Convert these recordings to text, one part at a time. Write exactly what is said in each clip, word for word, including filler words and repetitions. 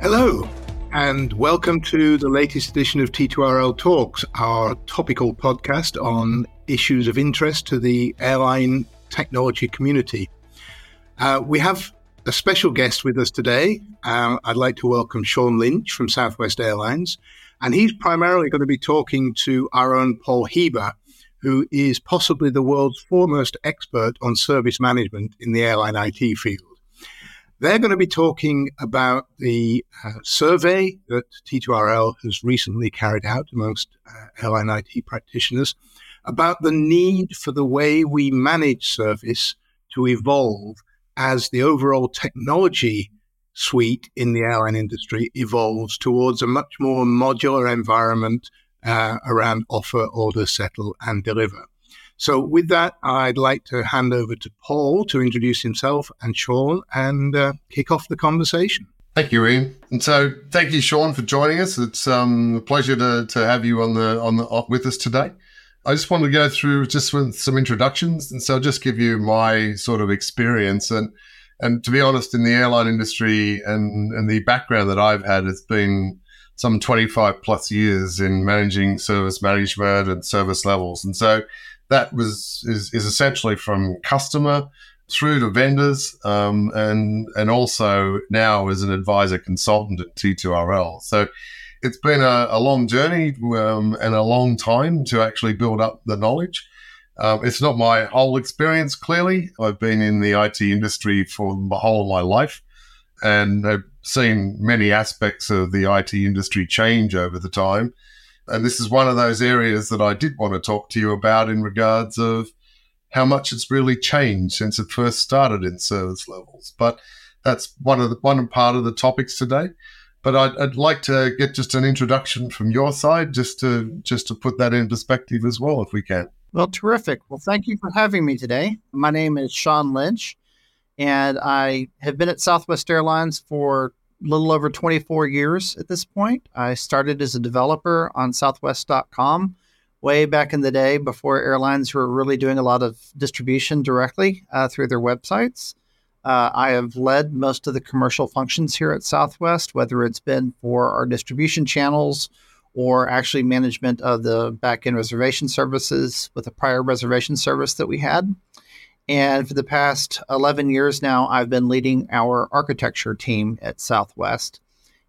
Hello, and welcome to the latest edition of T two R L Talks, our topical podcast on issues of interest to the airline technology community. Uh, we have a special guest with us today. Uh, I'd like to welcome Sean Lynch from Southwest Airlines, and he's primarily going to be talking to our own Paul Heber, who is possibly the world's foremost expert on service management in the airline I T field. They're going to be talking about the uh, survey that T two R L has recently carried out amongst uh, airline I T practitioners about the need for the way we manage service to evolve as the overall technology suite in the airline industry evolves towards a much more modular environment uh, around offer, order, settle, and deliver. So with that, I'd like to hand over to Paul to introduce himself and Sean and uh, kick off the conversation. Thank you, Ian. And so thank you, Sean, for joining us. It's um, a pleasure to, to have you on the on the with us today. I just want to go through just with some introductions. And so I'll just give you my sort of experience. And and to be honest, in the airline industry and, and the background that I've had, it's been some twenty-five plus years in managing service management and service levels. And so that was is, is essentially from customer through to vendors, um, and and also now as an advisor consultant at T two R L. So it's been a, a long journey um, and a long time to actually build up the knowledge. Um, it's not my whole experience, clearly. I've been in the I T industry for the whole of my life, and I've seen many aspects of the I T industry change over the time. And this is one of those areas that I did want to talk to you about in regards of how much it's really changed since it first started in service levels. But that's one of the one part of the topics today. But I'd, I'd like to get just an introduction from your side, just to just to put that in perspective as well, if we can. Well, terrific. Well, thank you for having me today. My name is Sean Lynch, and I have been at Southwest Airlines for a little over twenty-four years at this point. I started as a developer on southwest dot com way back in the day before airlines were really doing a lot of distribution directly uh, through their websites. Uh, I have led most of the commercial functions here at Southwest, whether it's been for our distribution channels or actually management of the back-end reservation services with a prior reservation service that we had. And for the past eleven years now, I've been leading our architecture team at Southwest.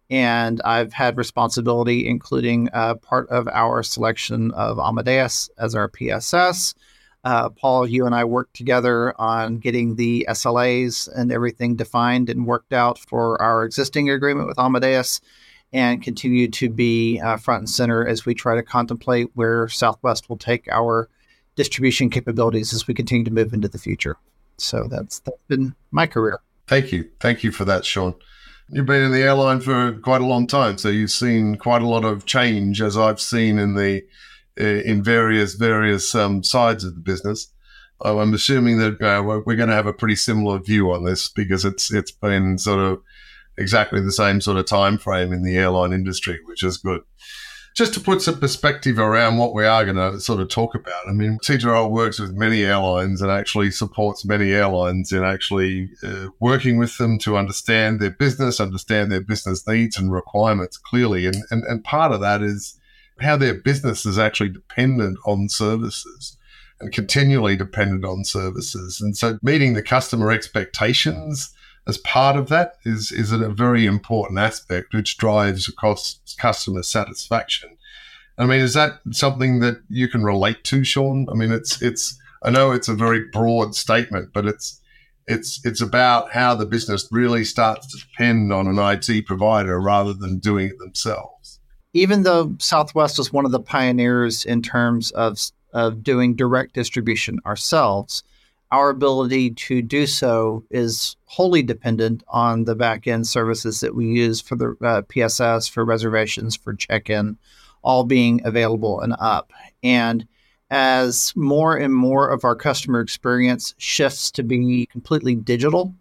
And I've had responsibility, including uh, part of our selection of Amadeus as our P S S. Uh, Paul, you and I worked together on getting the S L As and everything defined and worked out for our existing agreement with Amadeus, and continue to be uh, front and center as we try to contemplate where Southwest will take our distribution capabilities as we continue to move into the future. So that's that's been my career. Thank you. Thank you for that, Sean. You've been in the airline for quite a long time, so you've seen quite a lot of change, as I've seen in the uh, in various various um, sides of the business. Uh, I'm assuming that uh, we're, we're going to have a pretty similar view on this, because it's it's been sort of exactly the same sort of time frame in the airline industry, which is good. Just to put some perspective around what we are going to sort of talk about, I mean, T two R L works with many airlines and actually supports many airlines in actually uh, working with them to understand their business, understand their business needs and requirements clearly. And, and, and part of that is how their business is actually dependent on services and continually dependent on services. And so meeting the customer expectations as part of that is, is a very important aspect, which drives across customer satisfaction. I mean, is that something that you can relate to, Sean? I mean, it's it's. I know it's a very broad statement, but it's it's it's about how the business really starts to depend on an I T provider rather than doing it themselves. Even though Southwest was one of the pioneers in terms of of doing direct distribution ourselves, our ability to do so is wholly dependent on the back-end services that we use for the uh, P S S, for reservations, for check-in, all being available and up. And as more and more of our customer experience shifts to be completely digital,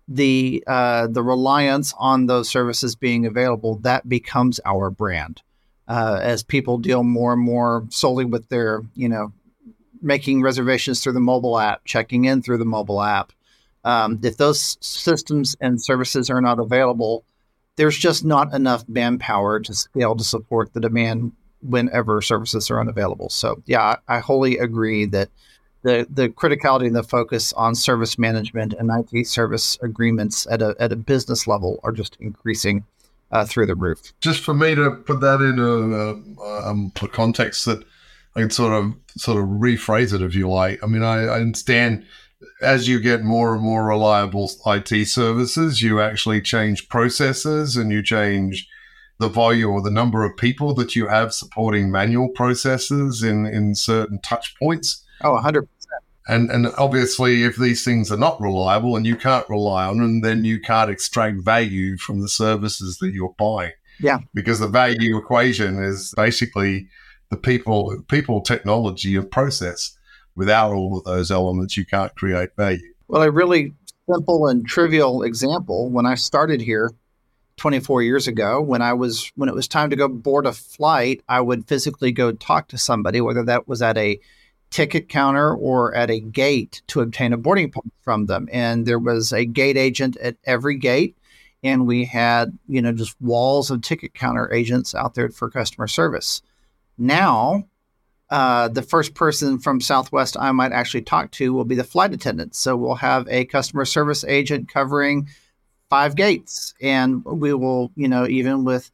the uh, the reliance on those services being available, that becomes our brand. Uh, as people deal more and more solely with their, you know, making reservations through the mobile app, checking in through the mobile app. Um, if those systems and services are not available, there's just not enough manpower to scale to support the demand whenever services are unavailable. So yeah, I, I wholly agree that the the criticality and the focus on service management and I T service agreements at a at a business level are just increasing uh, through the roof. Just for me to put that in a, a, um, a context that I can sort of sort of rephrase it, if you like. I mean, I, I understand as you get more and more reliable I T services, you actually change processes and you change the volume or the number of people that you have supporting manual processes in, in certain touch points. Oh, one hundred percent. And and obviously, if these things are not reliable and you can't rely on them, then you can't extract value from the services that you're buying. Yeah. Because the value equation is basically the people, people, technology, and process. Without all of those elements, you can't create value. Well, a really simple and trivial example, when I started here twenty-four years ago, when I was when it was time to go board a flight, I would physically go talk to somebody, whether that was at a ticket counter or at a gate, to obtain a boarding pass from them. And there was a gate agent at every gate. And we had, you know, just walls of ticket counter agents out there for customer service. Now, uh, the first person from Southwest I might actually talk to will be the flight attendant. So we'll have a customer service agent covering five gates. And we will, you know, even with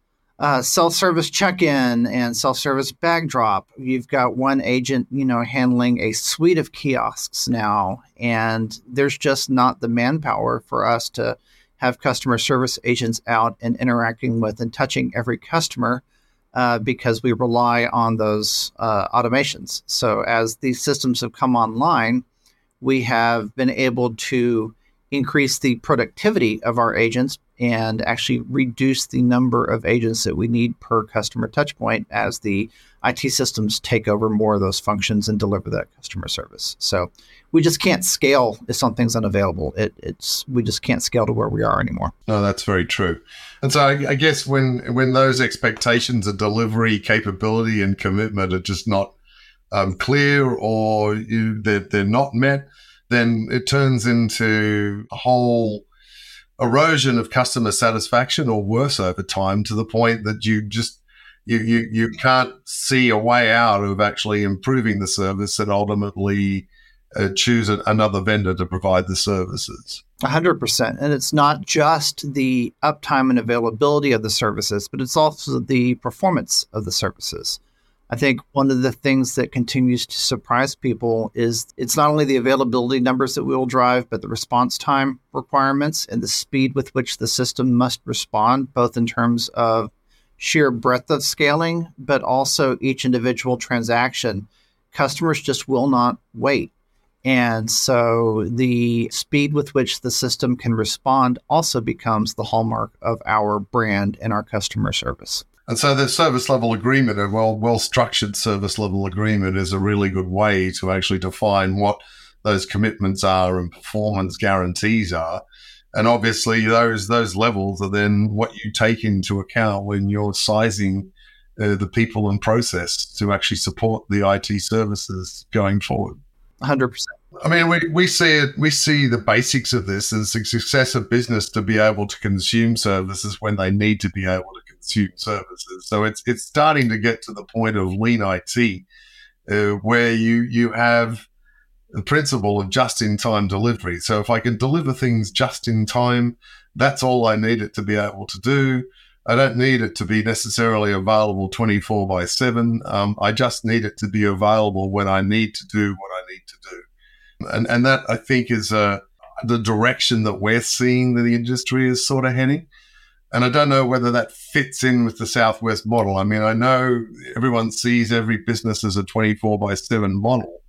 Uh, self-service check-in and self-service bag drop. You've got one agent, you know, handling a suite of kiosks now, and there's just not the manpower for us to have customer service agents out and interacting with and touching every customer uh, because we rely on those uh, automations. So as these systems have come online, we have been able to increase the productivity of our agents and actually reduce the number of agents that we need per customer touch point as the I T systems take over more of those functions and deliver that customer service. So we just can't scale if something's unavailable. It, it's we just can't scale to where we are anymore. No, that's very true. And so I, I guess when when those expectations of delivery, capability, and commitment are just not um, clear, or you, they're, they're not met, then it turns into a whole erosion of customer satisfaction, or worse over time, to the point that you just you you you can't see a way out of actually improving the service and ultimately uh, choose a, another vendor to provide the services. one hundred percent. And it's not just the uptime and availability of the services, but it's also the performance of the services. I think one of the things that continues to surprise people is it's not only the availability numbers that we will drive, but the response time requirements and the speed with which the system must respond, both in terms of sheer breadth of scaling, but also each individual transaction. Customers just will not wait. And so the speed with which the system can respond also becomes the hallmark of our brand and our customer service. And so the service level agreement, a well, well-structured service level agreement, is a really good way to actually define what those commitments are and performance guarantees are. And obviously those those levels are then what you take into account when you're sizing uh, the people and process to actually support the I T services going forward. one hundred percent. I mean, we, we see it. We see the basics of this as the success of business to be able to consume services when they need to be able to consume services. So it's it's starting to get to the point of lean I T, uh, where you you have the principle of just-in-time delivery. So if I can deliver things just in time, that's all I need it to be able to do. I don't need it to be necessarily available twenty-four by seven. Um, I just need it to be available when I need to do what I need to do. And and that, I think, is uh, the direction that we're seeing that the industry is sort of heading. And I don't know whether that fits in with the Southwest model. I mean, I know everyone sees every business as a twenty-four by seven model,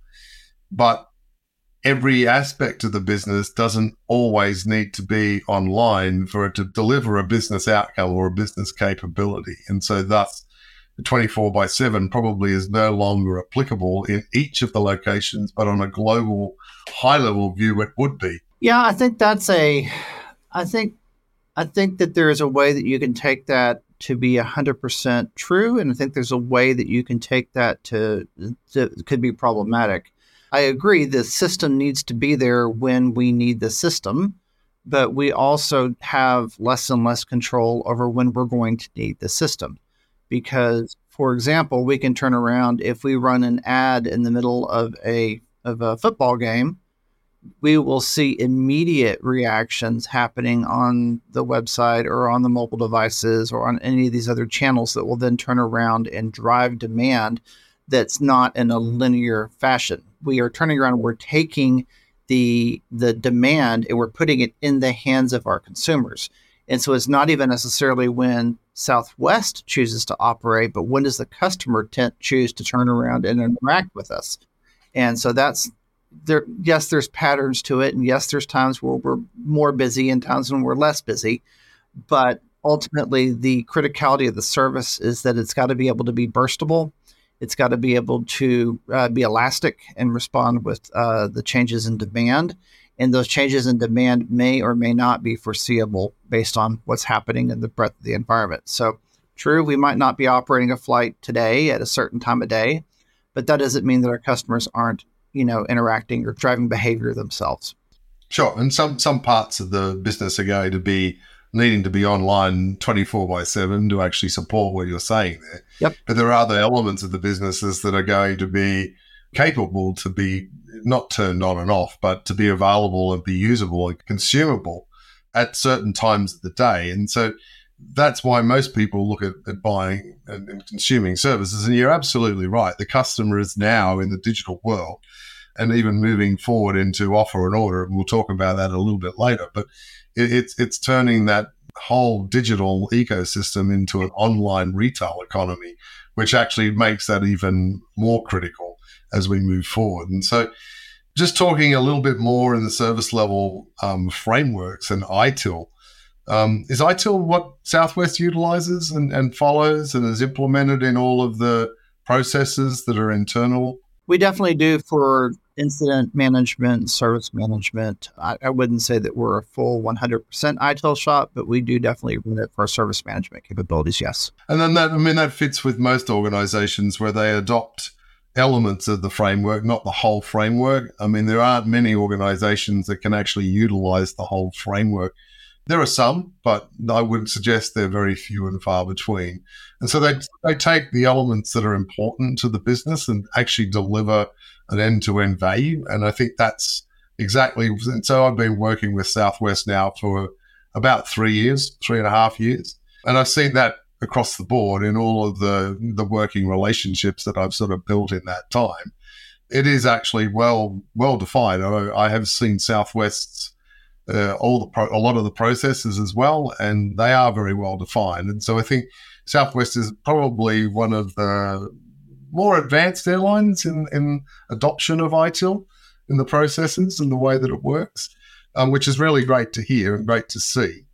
but every aspect of the business doesn't always need to be online for it to deliver a business outcome or a business capability. And so thus, the twenty-four by seven probably is no longer applicable in each of the locations, but on a global high-level view, it would be. Yeah, I think that's a, I think, I think that there is a way that you can take that to be one hundred percent true. And I think there's a way that you can take that to, to could be problematic. I agree the system needs to be there when we need the system. but we also have less and less control over when we're going to need the system. Because, for example, we can turn around if we run an ad in the middle of a of a football game, we will see immediate reactions happening on the website or on the mobile devices or on any of these other channels that will then turn around and drive demand that's not in a linear fashion. We are turning around and we're taking the the demand and we're putting it in the hands of our consumers. And so it's not even necessarily when Southwest chooses to operate, but when does the customer t- choose to turn around and interact with us? And so that's there. Yes, there's patterns to it. And yes, there's times where we're more busy and times when we're less busy. But ultimately, the criticality of the service is that it's got to be able to be burstable. It's got to be able to uh, be elastic and respond with uh, the changes in demand. And those changes in demand may or may not be foreseeable based on what's happening in the breadth of the environment. So true, we might not be operating a flight today at a certain time of day, but that doesn't mean that our customers aren't, you know, interacting or driving behavior themselves. Sure. And some, some parts of the business are going to be needing to be online twenty-four by seven to actually support what you're saying there. Yep. But there are other elements of the businesses that are going to be capable to be not turned on and off, but to be available and be usable and consumable at certain times of the day. And so that's why most people look at, at buying and, and consuming services. And you're absolutely right. The customer is now in the digital world and even moving forward into offer and order. And we'll talk about that a little bit later. But it, it's it's turning that whole digital ecosystem into an online retail economy, which actually makes that even more critical as we move forward. And so just talking a little bit more in the service level um, frameworks and I T I L, um, is I T I L what Southwest utilizes and, and follows and is implemented in all of the processes that are internal? We definitely do for incident management, service management. I, I wouldn't say that we're a full one hundred percent I T I L shop, but we do definitely run it for our service management capabilities, yes. And then that, I mean, that fits with most organizations where they adopt elements of the framework, not the whole framework. I mean, there aren't many organizations that can actually utilize the whole framework. There are some, but I would suggest they're very few and far between. And so they they take the elements that are important to the business and actually deliver an end-to-end value. And I think that's exactly, and so I've been working with Southwest now for about three years, three and a half years. And I've seen that across the board in all of the, the working relationships that I've sort of built in that time. It is actually well well defined. I, I have seen Southwest's uh, all the pro, a lot of the processes as well, and they are very well defined. And so I think Southwest is probably one of the more advanced airlines in, in adoption of I T I L in the processes and the way that it works, um, which is really great to hear and great to see.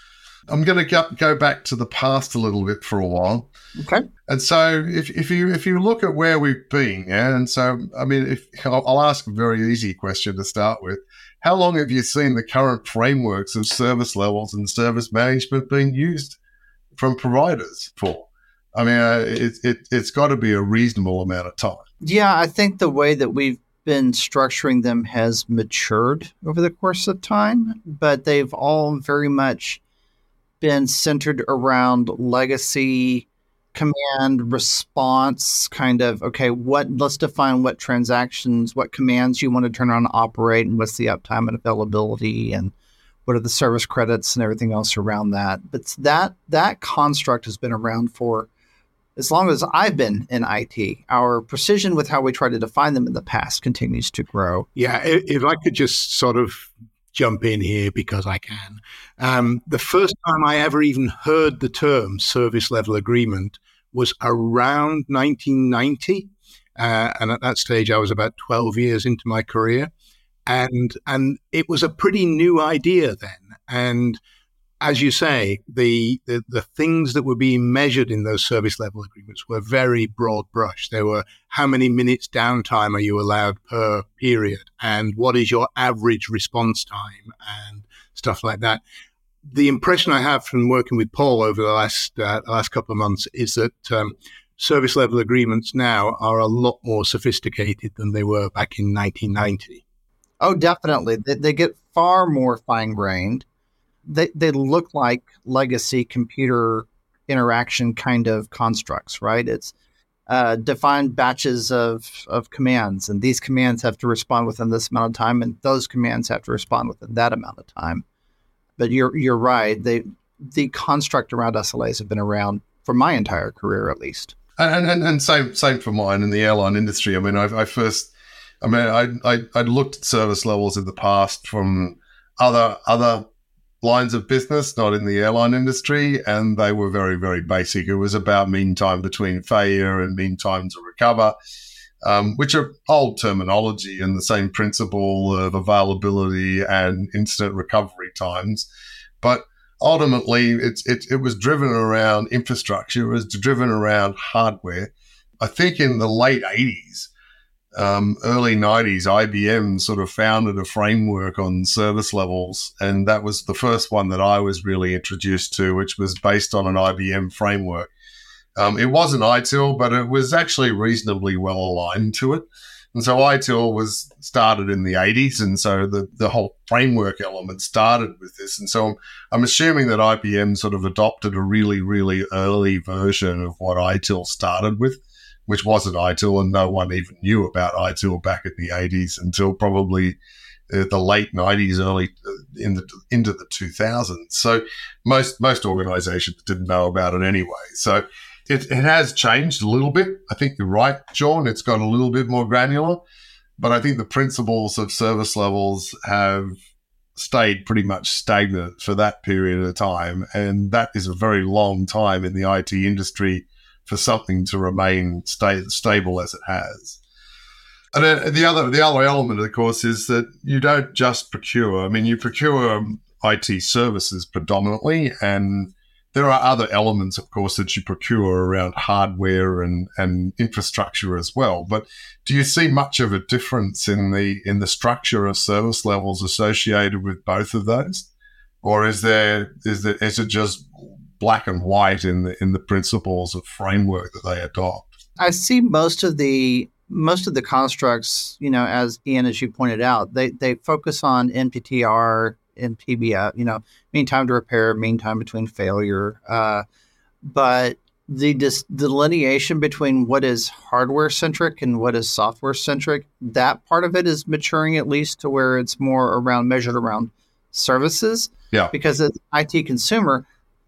I'm going to go, go back to the past a little bit for a while. Okay. And so if, if you if you look at where we've been, yeah, and so, I mean, if I'll, I'll ask a very easy question to start with. How long have you seen the current frameworks of service levels and service management being used from providers for? I mean, uh, it, it, it's got to be a reasonable amount of time. Yeah, I think the way that we've been structuring them has matured over the course of time, but they've all very much been centered around legacy, command, response, kind of, okay, what, let's define what transactions, what commands you want to turn on and operate, and what's the uptime and availability, and what are the service credits and everything else around that. But that that construct has been around for as long as I've been in I T. Our precision with how we try to define them in the past continues to grow. Yeah, if I could just sort of jump in here because I can. Um, the first time I ever even heard the term service level agreement was around nineteen ninety. Uh, and at that stage, I was about twelve years into my career. And and it was a pretty new idea then. And as you say, the, the the things that were being measured in those service level agreements were very broad brush. There were how many minutes downtime are you allowed per period, and what is your average response time, and stuff like that. The impression I have from working with Paul over the last uh, the last couple of months is that um, service level agreements now are a lot more sophisticated than they were back in nineteen ninety. Oh, definitely. They, they get far more fine-grained. They, they look like legacy computer interaction kind of constructs, right? It's uh, defined batches of, of commands, and these commands have to respond within this amount of time, and those commands have to respond within that amount of time. But you're you're right. They, the construct around S L As have been around for my entire career, at least. And and, and same same for mine in the airline industry. I mean, I, I first, I mean, I, I I looked at service levels in the past from other other lines of business, not in the airline industry, and they were very, very basic. It was about mean time between failure and mean time to recover, um, which are old terminology and the same principle of availability and incident recovery times. But ultimately, it's, it, it was driven around infrastructure. It was driven around hardware. I think in the late eighties, Um, early nineties, I B M sort of founded a framework on service levels, and that was the first one that I was really introduced to, which was based on an I B M framework. Um, it wasn't I T I L, but it was actually reasonably well aligned to it. And so I T I L was started in the eighties, and so the, the whole framework element started with this. And so I'm, I'm assuming that I B M sort of adopted a really, really early version of what I T I L started with, which wasn't I T I L, and no one even knew about I T I L back in the eighties until probably uh, the late nineties, early uh, in the into the two thousands. So most most organizations didn't know about it anyway. So it, it has changed a little bit. I think you're right, Sean. It's got a little bit more granular, but I think the principles of service levels have stayed pretty much stagnant for that period of time, and that is a very long time in the I T industry for something to remain sta- stable as it has. And then the other the other element, of course, is that you don't just procure. I mean, you procure I T services predominantly, and there are other elements, of course, that you procure around hardware and, and infrastructure as well. But do you see much of a difference in the in the structure of service levels associated with both of those, or is there is there is it just black and white in the in the principles of framework that they adopt? I see most of the most of the constructs, you know, as Ian, as you pointed out, they they focus on N P T R and P B F, you know, mean time to repair, mean time between failure. Uh, but the dis- delineation between what is hardware centric and what is software centric, that part of it is maturing at least to where it's more around measured around services. Yeah. Because as I T consumer,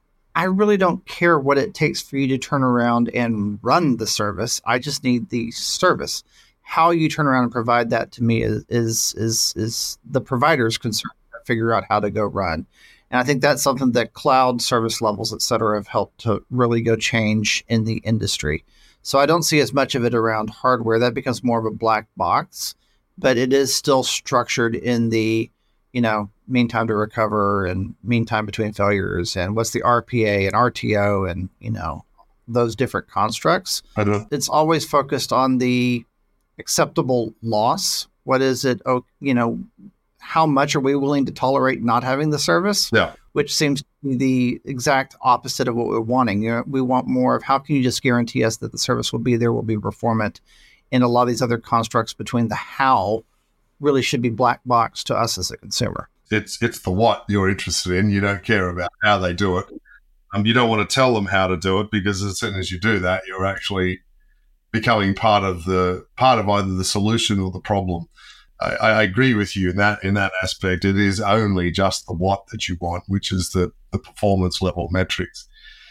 I really don't care what it takes for you to turn around and run the service. I just need the service. How you turn around and provide that to me is is is, is the provider's concern to figure out how to go run. And I think that's something that cloud service levels, et cetera, have helped to really go change in the industry. So I don't see as much of it around hardware. That becomes more of a black box, but it is still structured in the, you know, mean time to recover and mean time between failures and what's the R P A and R T O and, you know, those different constructs. I don't. It's always focused on the acceptable loss. What is it? Oh, you know, how much are we willing to tolerate not having the service? Yeah. Which seems to be the exact opposite of what we're wanting. You know, we want more of how can you just guarantee us that the service will be there, will be performant, and a lot of these other constructs between the how really should be black box to us as a consumer. It's it's the what you're interested in. You don't care about how they do it. Um, you don't want to tell them how to do it, because as soon as you do that, you're actually becoming part of the part of either the solution or the problem. I, I agree with you in that in that aspect. It is only just the what that you want, which is the, the performance level metrics.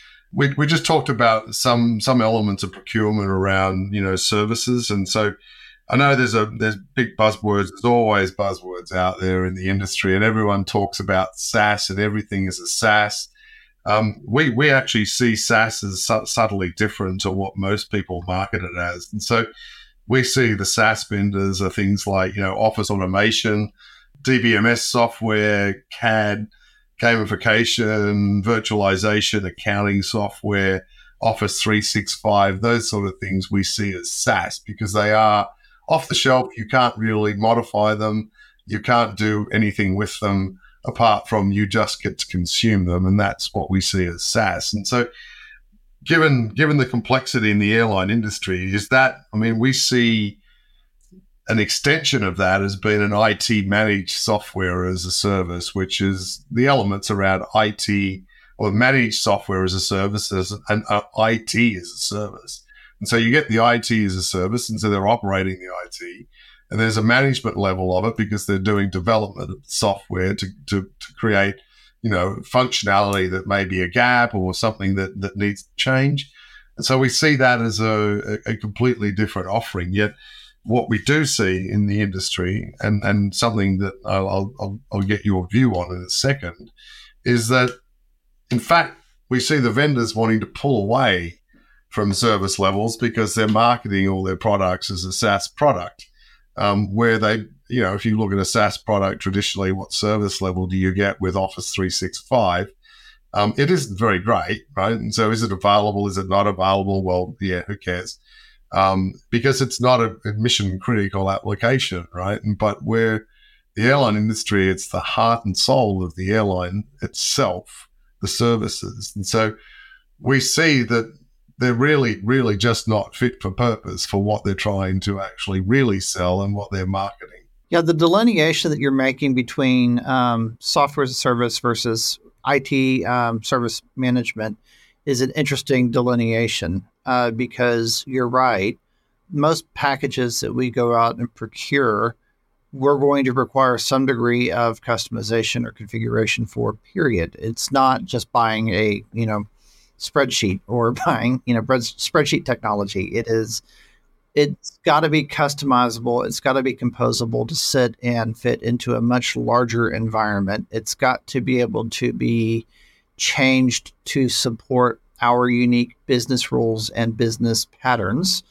We we just talked about some some elements of procurement around, you know, services, and so I know there's a there's big buzzwords. There's always buzzwords out there in the industry, and everyone talks about SaaS and everything is a SaaS. Um, we we actually see SaaS as su- subtly different to what most people market it as, and so we see the SaaS vendors are things like, you know, office automation, D B M S software, C A D, gamification, virtualization, accounting software, Office three sixty-five. Those sort of things we see as SaaS because they are off the shelf. You can't really modify them. You can't do anything with them apart from you just get to consume them. And that's what we see as SaaS. And so given given the complexity in the airline industry, is that, I mean, we see an extension of that has been an I T managed software as a service, which is the elements around I T or managed software as a service and uh, I T as a service. And so you get the I T as a service, and so they're operating the I T. And there's a management level of it because they're doing development of software to, to, to create, you know, functionality that may be a gap or something that, that needs to change. And so we see that as a, a completely different offering. Yet what we do see in the industry, and, and something that I'll, I'll, I'll get your view on in a second, is that, in fact, we see the vendors wanting to pull away from service levels because they're marketing all their products as a SaaS product, um, where they, you know, if you look at a SaaS product, traditionally, what service level do you get with Office three sixty-five? Um, it isn't very great, right? And so is it available? Is it not available? Well, yeah, who cares? Um, because it's not a, a mission critical application, right? But where the airline industry, it's the heart and soul of the airline itself, the services. And so we see that they're really, really just not fit for purpose for what they're trying to actually really sell and what they're marketing. Yeah, the delineation that you're making between um, software as a service versus I T um, service management is an interesting delineation uh, because you're right. Most packages that we go out and procure, we're going to require some degree of customization or configuration for, period. It's not just buying a, you know, spreadsheet or buying, you know, spreadsheet technology. It is, it's got to be customizable. It's got to be composable to sit and fit into a much larger environment. It's got to be able to be changed to support our unique business rules and business patterns.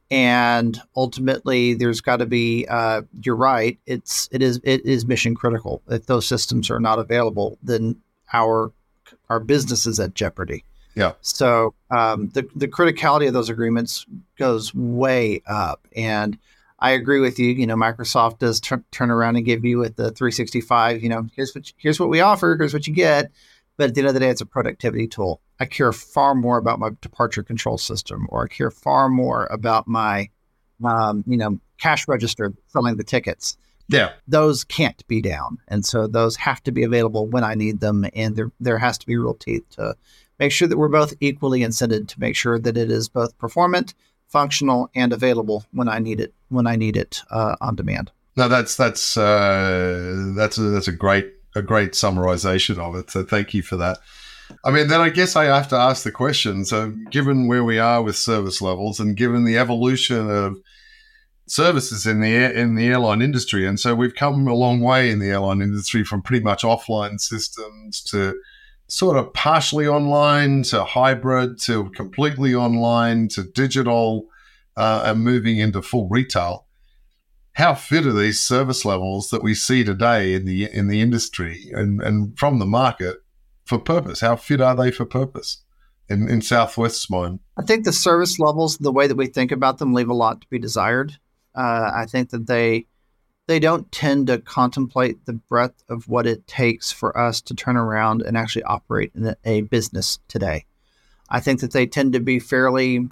And ultimately, there's got to be, uh, you're right, it's, it is, it is mission critical. If those systems are not available, then our, our business is at jeopardy. Yeah. So um, the the criticality of those agreements goes way up, and I agree with you. You know, Microsoft does t- turn around and give you with the three sixty-five. You know, here's what here's what we offer. Here's what you get. But at the end of the day, it's a productivity tool. I care far more about my departure control system, or I care far more about my, um, you know, cash register selling the tickets. Yeah, those can't be down, and so those have to be available when I need them, and there there has to be real teeth to make sure that we're both equally incented to make sure that it is both performant, functional, and available when I need it when I need it uh, on demand. No, that's that's uh, that's a, that's a great a great summarization of it. So thank you for that. I mean, then I guess I have to ask the question. So, given where we are with service levels, and given the evolution of services in the air, in the airline industry, and so we've come a long way in the airline industry from pretty much offline systems to sort of partially online to hybrid to completely online to digital uh, and moving into full retail. How fit are these service levels that we see today in the in the industry and, and from the market for purpose? How fit are they for purpose in, in Southwest's mind? I think the service levels, the way that we think about them, leave a lot to be desired. Uh, I think that they they don't tend to contemplate the breadth of what it takes for us to turn around and actually operate in a, a business today. I think that they tend to be fairly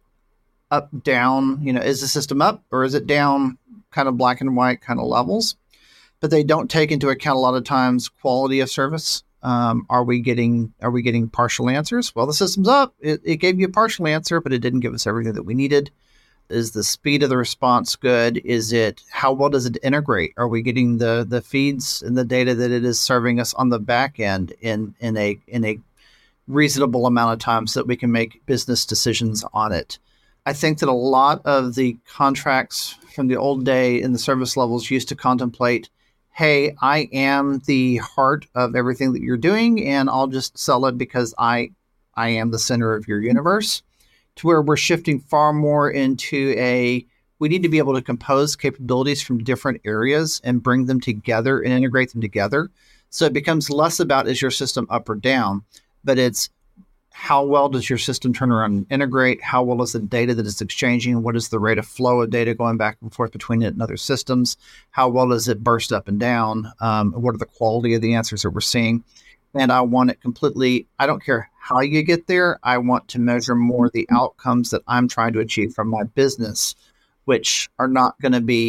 up, down, you know, is the system up or is it down, kind of black and white kind of levels, but they don't take into account a lot of times quality of service. Um, are we getting, are we getting partial answers? Well, the system's up. It, it gave you a partial answer, but it didn't give us everything that we needed. Is the speed of the response good? Is it, how well does it integrate? Are we getting the the feeds and the data that it is serving us on the back end in in a in a reasonable amount of time so that we can make business decisions on it? I think that a lot of the contracts from the old day in the service levels used to contemplate, hey, I am the heart of everything that you're doing, and I'll just sell it because I I am the center of your universe. To where we're shifting far more into a, we need to be able to compose capabilities from different areas and bring them together and integrate them together. So it becomes less about, is your system up or down, but it's how well does your system turn around and integrate? How well is the data that it's exchanging? What is the rate of flow of data going back and forth between it and other systems? How well does it burst up and down? Um, what are the quality of the answers that we're seeing? And I want it completely, I don't care how you get there. I want to measure more the outcomes that I'm trying to achieve from my business, which are not going to be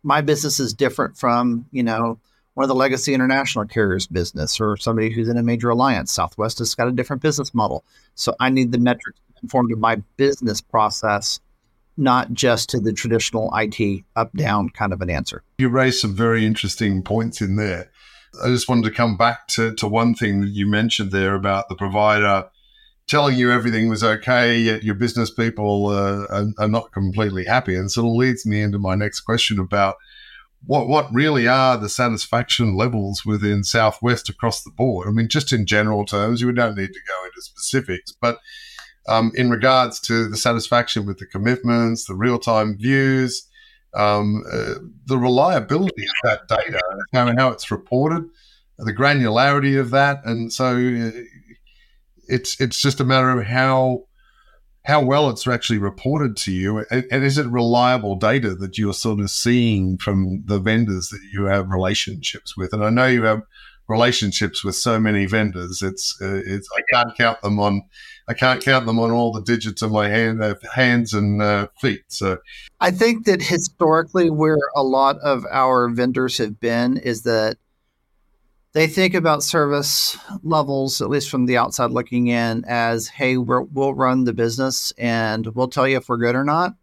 my business is different from, you know, one of the legacy international carriers business or somebody who's in a major alliance. Southwest has got a different business model. So I need the metrics conform to my business process, not just to the traditional I T up-down kind of an answer. You raised some very interesting points in there. I just wanted to come back to, to one thing that you mentioned there about the provider telling you everything was okay, yet your business people uh, are, are not completely happy. And sort of leads me into my next question about what what really are the satisfaction levels within Southwest across the board. I mean, just in general terms, we don't need to go into specifics, but um, in regards to the satisfaction with the commitments, the real-time views, um, uh, the reliability of that data, how, how it's reported, the granularity of that. And so uh, it's it's just a matter of how how well it's actually reported to you, and, and is it reliable data that you're sort of seeing from the vendors that you have relationships with? And I know you have relationships with so many vendors. It's uh, it's I can't count them on I can't count them on all the digits of my hand, uh, hands and uh, feet. So I think that historically, where a lot of our vendors have been is that they think about service levels, at least from the outside looking in, as, hey, we're, we'll run the business and we'll tell you if we're good or not.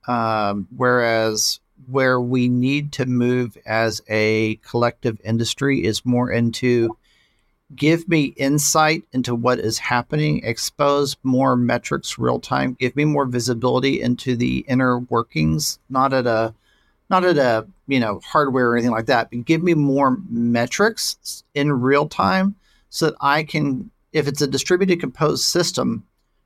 Um, whereas where we need to move as a collective industry is more into give me insight into what is happening, expose more metrics real time, give me more visibility into the inner workings, not at a not at a, you know, hardware or anything like that, but give me more metrics in real time so that I can, if it's a distributed composed system,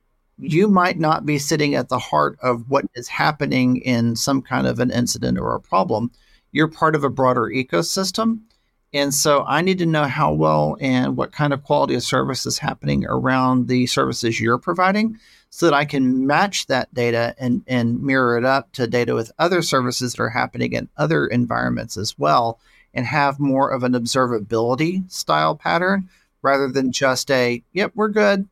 you might not be sitting at the heart of what is happening in some kind of an incident or a problem. You're part of a broader ecosystem. And so I need to know how well and what kind of quality of service is happening around the services you're providing so that I can match that data and, and mirror it up to data with other services that are happening in other environments as well, and have more of an observability style pattern rather than just a, yep, we're good.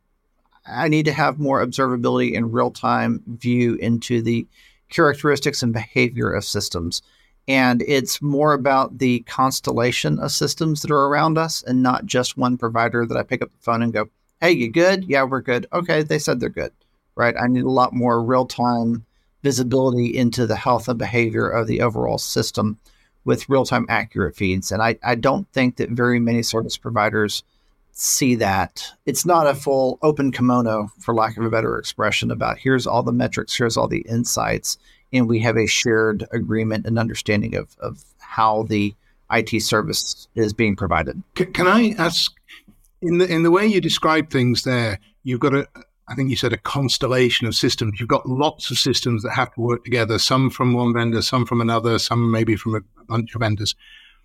I need to have more observability and real-time view into the characteristics and behavior of systems. And it's more about the constellation of systems that are around us and not just one provider that I pick up the phone and go, hey, you good? Yeah, we're good. Okay, they said they're good, right? I need a lot more real-time visibility into the health and behavior of the overall system with real-time accurate feeds. And I, I don't think that very many service providers see that. It's not a full open kimono, for lack of a better expression, about here's all the metrics, here's all the insights, and we have a shared agreement and understanding of, of how the I T service is being provided. Can, can I ask, in the in the way you describe things there, you've got a, I think you said a constellation of systems. You've got lots of systems that have to work together, some from one vendor, some from another, some maybe from a bunch of vendors.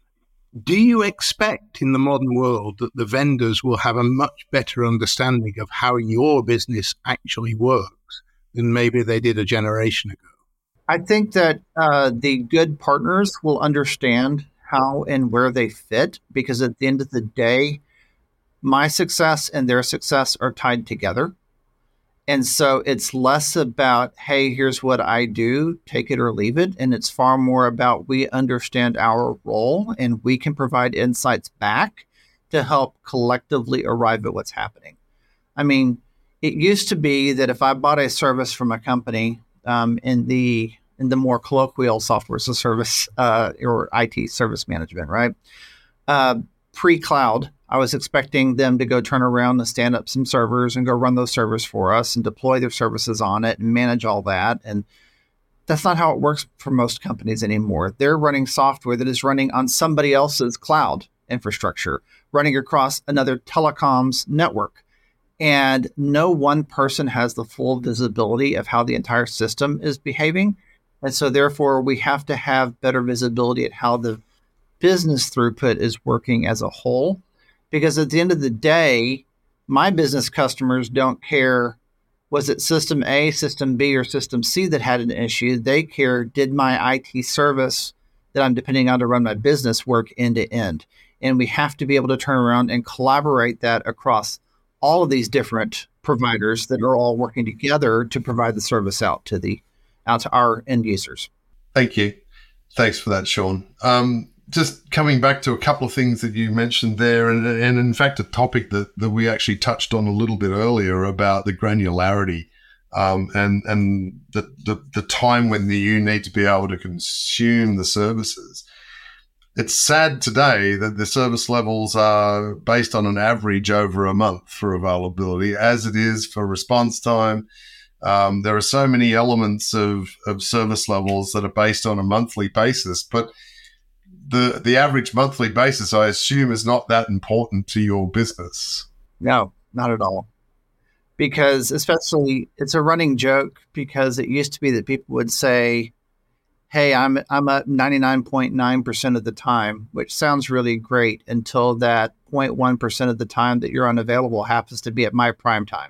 Do you expect in the modern world that the vendors will have a much better understanding of how your business actually works than maybe they did a generation ago? I think that uh, the good partners will understand how and where they fit, because at the end of the day, my success and their success are tied together. And so it's less about, hey, here's what I do, take it or leave it. And it's far more about we understand our role and we can provide insights back to help collectively arrive at what's happening. I mean, it used to be that if I bought a service from a company um, in the in the more colloquial software as a service uh, or I T service management, right? Uh, pre-cloud, I was expecting them to go turn around and stand up some servers and go run those servers for us and deploy their services on it and manage all that. And that's not how it works for most companies anymore. They're running software that is running on somebody else's cloud infrastructure, running across another telecoms network. And no one person has the full visibility of how the entire system is behaving. And so therefore, we have to have better visibility at how the business throughput is working as a whole. Because at the end of the day, my business customers don't care, was it system A, system B, or system C that had an issue? They care, did my I T service that I'm depending on to run my business work end to end? And we have to be able to turn around and collaborate that across all of these different providers that are all working together to provide the service out to the out to our end users. Thank you. Thanks for that, Sean. Um, just coming back to a couple of things that you mentioned there, and, and in fact, a topic that, that we actually touched on a little bit earlier about the granularity um, and and the, the the time when you need to be able to consume the services. It's sad today that the service levels are based on an average over a month for availability, as it is for response time. Um, there are so many elements of, of service levels that are based on a monthly basis, but the the average monthly basis, I assume, is not that important to your business. No, not at all. Because especially, it's a running joke because it used to be that people would say, hey, I'm I'm up ninety-nine point nine percent of the time, which sounds really great until that zero point one percent of the time that you're unavailable happens to be at my prime time.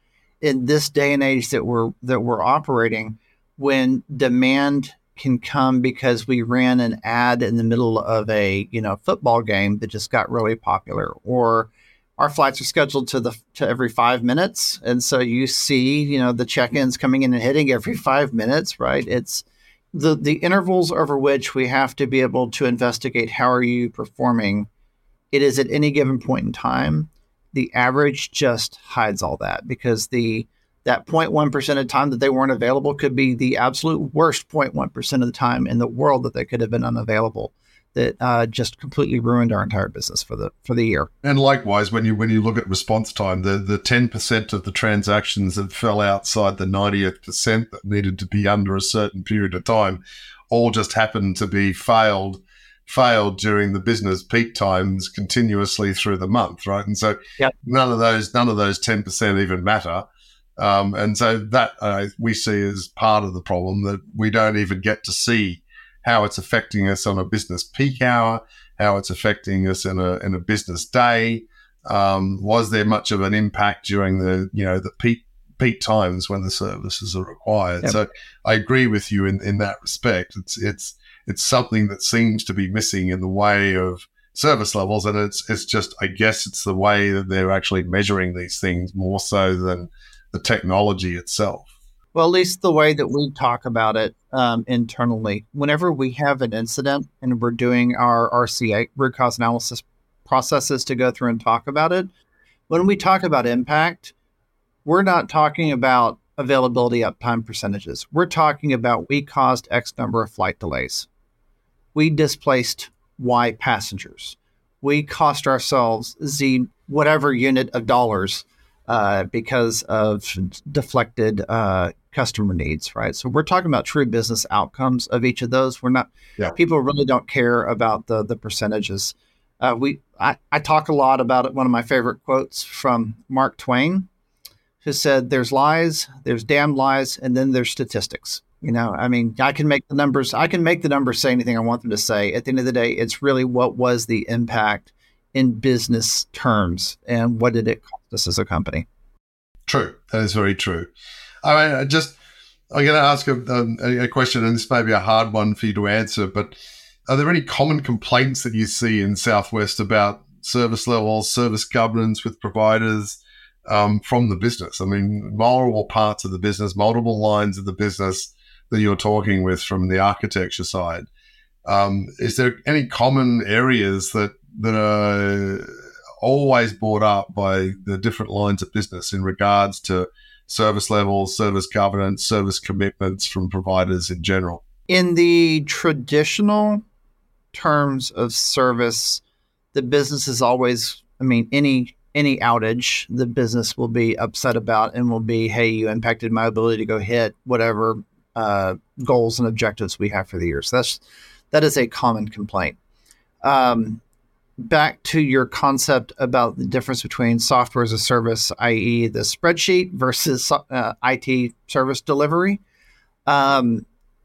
In this day and age that we're that we're operating, when demand can come because we ran an ad in the middle of a you know football game that just got really popular, or our flights are scheduled to the to every five minutes, and so you see you know the check-ins coming in and hitting every five minutes, right? It's the the intervals over which we have to be able to investigate how are you performing. It is at any given point in time. The average just hides all that because the that zero point one percent of the time that they weren't available could be the absolute worst zero point one percent of the time in the world that they could have been unavailable. That uh, just completely ruined our entire business for the for the year. And likewise, when you when you look at response time, the the ten percent of the transactions that fell outside the ninetieth percent that needed to be under a certain period of time, all just happened to be failed failed during the business peak times continuously through the month, right? And so yep. none of those none of those ten percent even matter. Um, and so that uh, we see as part of the problem, that we don't even get to see how it's affecting us on a business peak hour, how it's affecting us in a in a business day. Um, was there much of an impact during the you know the peak peak times when the services are required? Yep. So I agree with you in, in that respect. It's it's it's something that seems to be missing in the way of service levels, and it's it's just I guess it's the way that they're actually measuring these things more so than the technology itself. Well, at least the way that we talk about it um, internally, whenever we have an incident and we're doing our R C A, root cause analysis processes to go through and talk about it, when we talk about impact, we're not talking about availability uptime percentages. We're talking about we caused X number of flight delays. We displaced Y passengers. We cost ourselves Z whatever unit of dollars uh, because of deflected uh customer needs, right? So we're talking about true business outcomes of each of those. We're not, yeah. People really don't care about the the percentages. Uh, we, I, I talk a lot about it. One of my favorite quotes from Mark Twain, who said, "There's lies, there's damned lies, and then there's statistics." You know, I mean, I can make the numbers, I can make the numbers say anything I want them to say. At the end of the day, it's really what was the impact in business terms and what did it cost us as a company? True. That is very true. I mean, I just, I'm going to ask a, a, a question, and this may be a hard one for you to answer, but are there any common complaints that you see in Southwest about service levels, service governance with providers um, from the business? I mean, multiple parts of the business, multiple lines of the business that you're talking with from the architecture side. Um, is there any common areas that, that are always brought up by the different lines of business in regards to service levels, service governance, service commitments from providers in general? In the traditional terms of service, the business is always, I mean, any any outage, the business will be upset about and will be, hey, you impacted my ability to go hit whatever uh, goals and objectives we have for the year. So that's that is a common complaint. Um, Back to your concept about the difference between software as a service, that is the spreadsheet versus uh, I T service delivery. Um,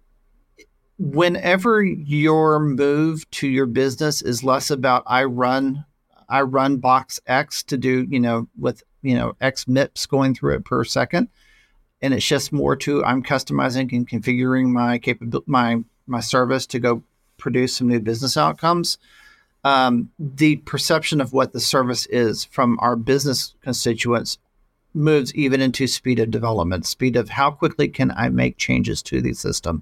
whenever your move to your business is less about I run, I run box X to do, you know, with, you know, X M I P S going through it per second. And it's just more to I'm customizing and configuring my capability, my, my service to go produce some new business outcomes. Um, the perception of what the service is from our business constituents moves even into speed of development, speed of how quickly can I make changes to the system.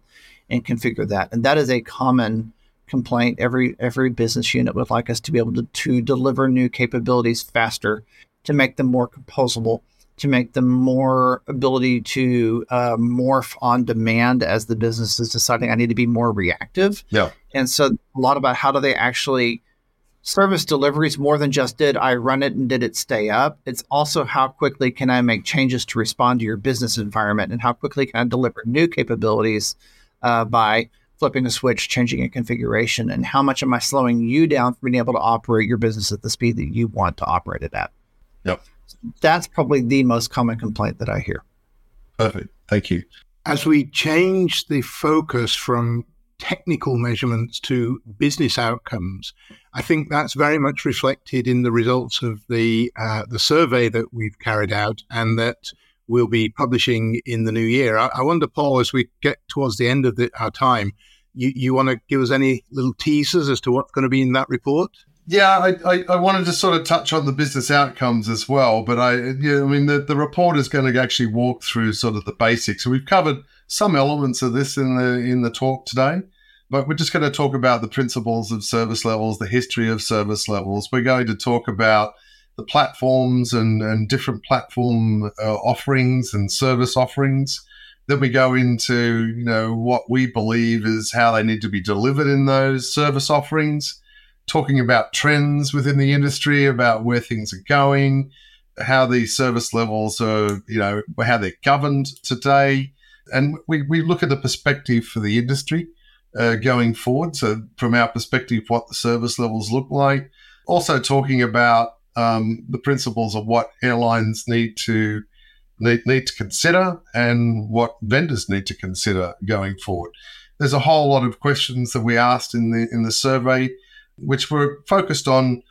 and configure that. And that is a common complaint. Every every business unit would like us to be able to, to deliver new capabilities faster, to make them more composable, to make them more ability to uh, morph on demand as the business is deciding I need to be more reactive. Yeah. And so a lot about how do they actually service deliveries more than just did I run it and did it stay up. It's also how quickly can I make changes to respond to your business environment, and how quickly can I deliver new capabilities uh, by flipping a switch, changing a configuration, and how much am I slowing you down from being able to operate your business at the speed that you want to operate it at? Yep. That's probably the most common complaint that I hear. Perfect. Thank you. As we change the focus from technical measurements to business outcomes, I think that's very much reflected in the results of the uh, the survey that we've carried out and that we'll be publishing in the new year. I, I wonder, Paul, as we get towards the end of the, our time, you, you want to give us any little teasers as to what's going to be in that report? Yeah, I, I, I wanted to sort of touch on the business outcomes as well, but I, yeah, I mean, the, the report is going to actually walk through sort of the basics. So we've covered some elements of this in the in the talk today, but we're just going to talk about the principles of service levels, the history of service levels. We're going to talk about the platforms and, and different platform uh, offerings and service offerings. Then we go into, you know, what we believe is how they need to be delivered in those service offerings, talking about trends within the industry, about where things are going, how these service levels are, you know, how they're governed today. And we, we look at the perspective for the industry uh, going forward. So from our perspective, what the service levels look like. Also talking about um, the principles of what airlines need to need, need to consider and what vendors need to consider going forward. There's a whole lot of questions that we asked in the in the survey, which were focused on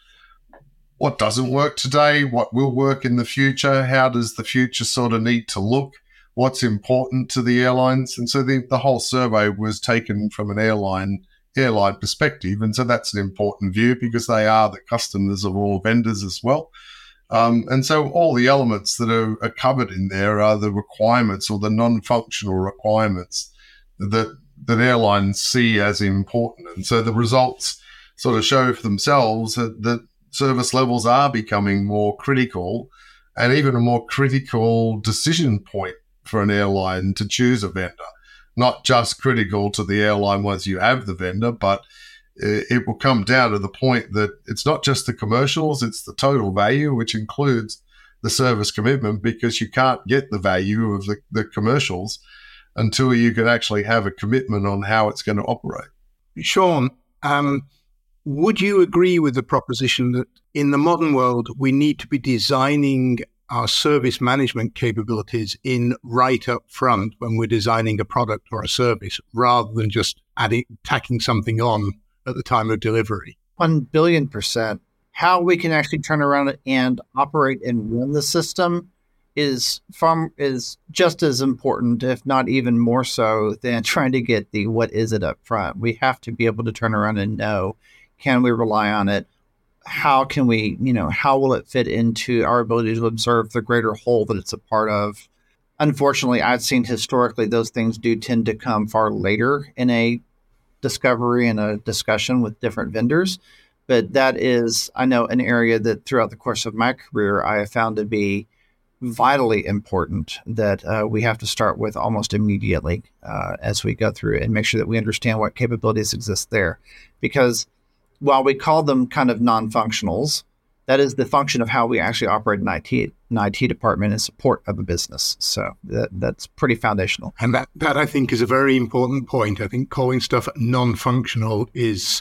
what doesn't work today, what will work in the future, how does the future sort of need to look, what's important to the airlines. And so the, the whole survey was taken from an airline airline perspective. And so that's an important view because they are the customers of all vendors as well. Um, and so all the elements that are, are covered in there are the requirements or the non-functional requirements that, that airlines see as important. And so the results sort of show for themselves that, that service levels are becoming more critical and even a more critical decision point for an airline to choose a vendor. Not just critical to the airline once you have the vendor, but it will come down to the point that it's not just the commercials, it's the total value, which includes the service commitment, because you can't get the value of the, the commercials until you can actually have a commitment on how it's going to operate. Sean, um, would you agree with the proposition that in the modern world, we need to be designing our service management capabilities in right up front when we're designing a product or a service, rather than just adding, tacking something on at the time of delivery? One billion percent. How we can actually turn around and operate and run the system is from is just as important, if not even more so, than trying to get the what is it up front. We have to be able to turn around and know, can we rely on it? How can we, you know, how will it fit into our ability to observe the greater whole that it's a part of? Unfortunately, I've seen historically those things do tend to come far later in a discovery and a discussion with different vendors. But that is, I know, an area that throughout the course of my career, I have found to be vitally important that uh, we have to start with almost immediately uh, as we go through and make sure that we understand what capabilities exist there. Because while we call them kind of non-functionals, that is the function of how we actually operate an I T, an I T department in support of a business. So that, that's pretty foundational. And that, that, I think, is a very important point. I think calling stuff non-functional is...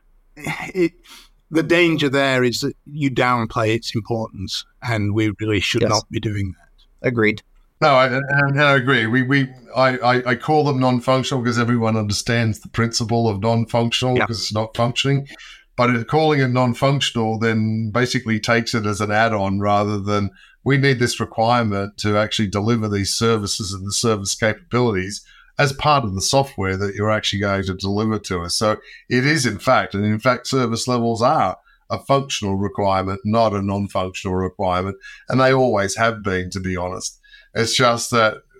it. The danger there is that you downplay its importance, and we really should yes. not be doing that. Agreed. No, I, and I agree. We we I, I, I call them non-functional because everyone understands the principle of non-functional because yep. it's not functioning. But calling it non-functional then basically takes it as an add-on rather than we need this requirement to actually deliver these services and the service capabilities as part of the software that you're actually going to deliver to us. So it is, in fact, and in fact, service levels are a functional requirement, not a non-functional requirement, and they always have been, to be honest. It's just that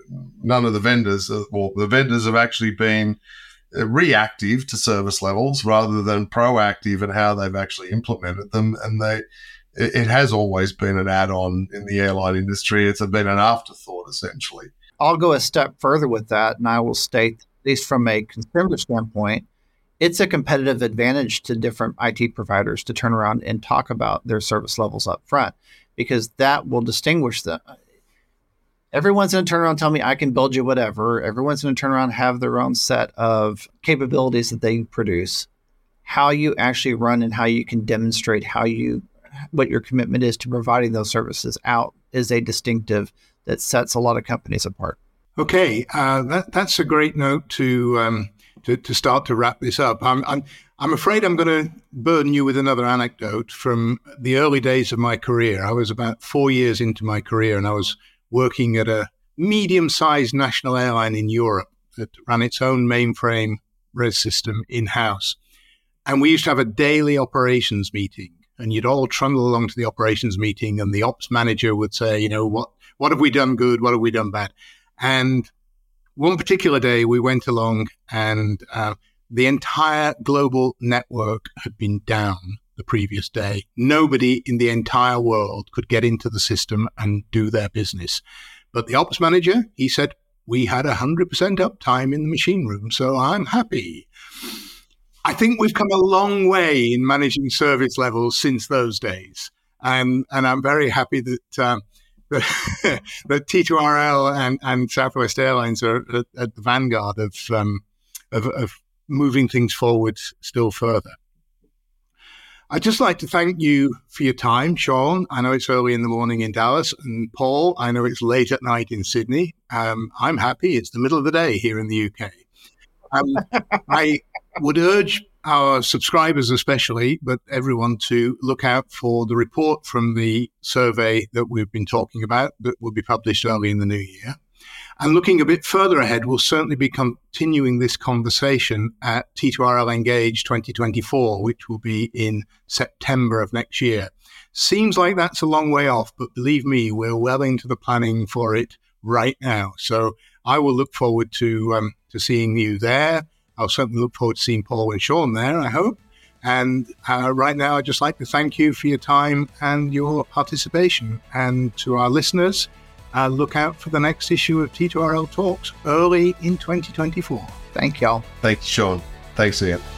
none of the vendors, or the vendors have actually been reactive to service levels rather than proactive in how they've actually implemented them. And they, it has always been an add-on in the airline industry. It's been an afterthought, essentially. I'll go a step further with that, and I will state, at least from a consumer standpoint, it's a competitive advantage to different I T providers to turn around and talk about their service levels up front, because that will distinguish them. Everyone's going to turn around and tell me I can build you whatever. Everyone's going to turn around and have their own set of capabilities that they produce. How you actually run and how you can demonstrate how you, what your commitment is to providing those services out is a distinctive that sets a lot of companies apart. Okay, uh, that, that's a great note to, um, to to start to wrap this up. I'm I'm I'm afraid I'm going to burden you with another anecdote from the early days of my career. I was about four years into my career, and I was working at a medium-sized national airline in Europe that ran its own mainframe res system in-house. And we used to have a daily operations meeting, and you'd all trundle along to the operations meeting, and the ops manager would say, you know, what, what have we done good? What have we done bad? And one particular day we went along, and uh, the entire global network had been down the previous day. Nobody in the entire world could get into the system and do their business. But the ops manager, he said, we had one hundred percent uptime in the machine room, so I'm happy. I think we've come a long way in managing service levels since those days. Um, and I'm very happy that, um, that, that T two R L and, and Southwest Airlines are at, at the vanguard of, um, of, of moving things forward still further. I'd just like to thank you for your time, Sean. I know it's early in the morning in Dallas. And Paul, I know it's late at night in Sydney. Um, I'm happy. It's the middle of the day here in the U K. Um, I would urge our subscribers especially, but everyone, to look out for the report from the survey that we've been talking about that will be published early in the new year. And looking a bit further ahead, we'll certainly be continuing this conversation at T two R L Engage twenty twenty-four, which will be in September of next year. Seems like that's a long way off, but believe me, we're well into the planning for it right now. So I will look forward to um, to seeing you there. I'll certainly look forward to seeing Paul and Sean there, I hope. And uh, right now, I'd just like to thank you for your time and your participation. And to our listeners, Uh, look out for the next issue of T two R L Talks early in twenty twenty-four. Thank y'all. Thank you, Sean. Thanks, Ian.